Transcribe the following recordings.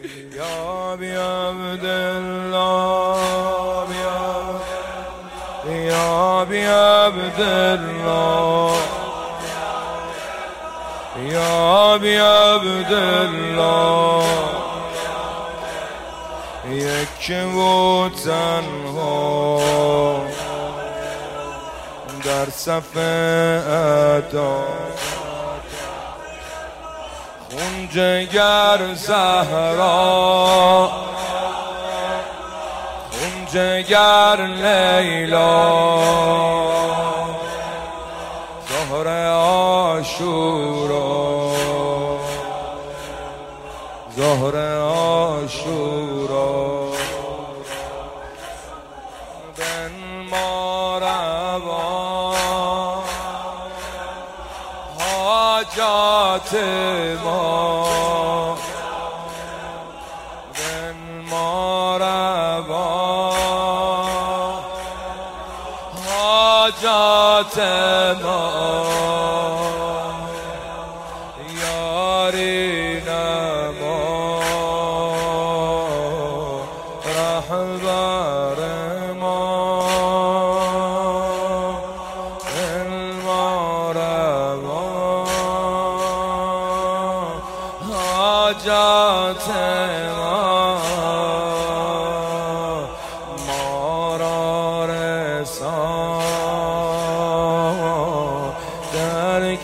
یا بی عبدالله یا بی عبدالله یا بی عبدالله یک و تنها در صف عطا خون جگر زهرا خون جگر لیلا ظهر عاشورا ظهر عاشورا بن ما روا حاجات ما بن ما روا حاجات ما یاری نما رهبر ما حاجات ما را رسان در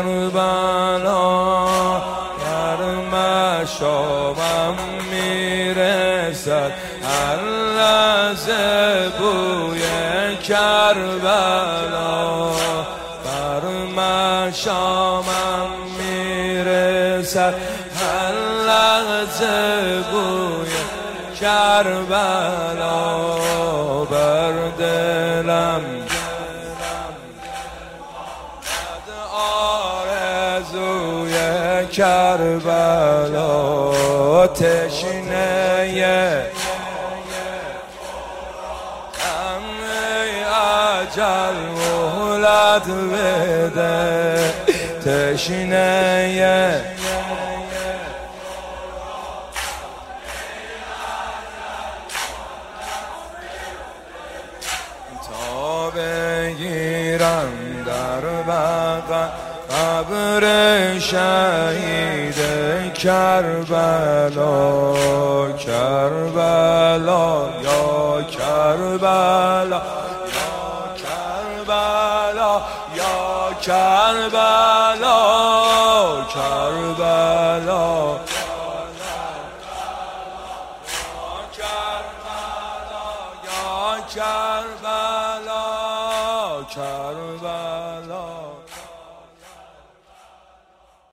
کربلا در مشامم میرسد هر لحظه بوی کربلا بر مشامم میرسد هر لحظه بوی کربلا بر دلم آرزوی کربلا تشنه اجل مهلت بده تشنه تا بگیرم در بغل قبر شهید کربلا کربلا یا کربلا یا کربلا کربلا یا کربلا کربلا